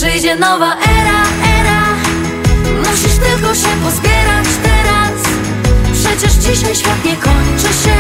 Przyjdzie nowa era, musisz tylko się pozbierać teraz. Przecież dzisiaj świat nie kończy się.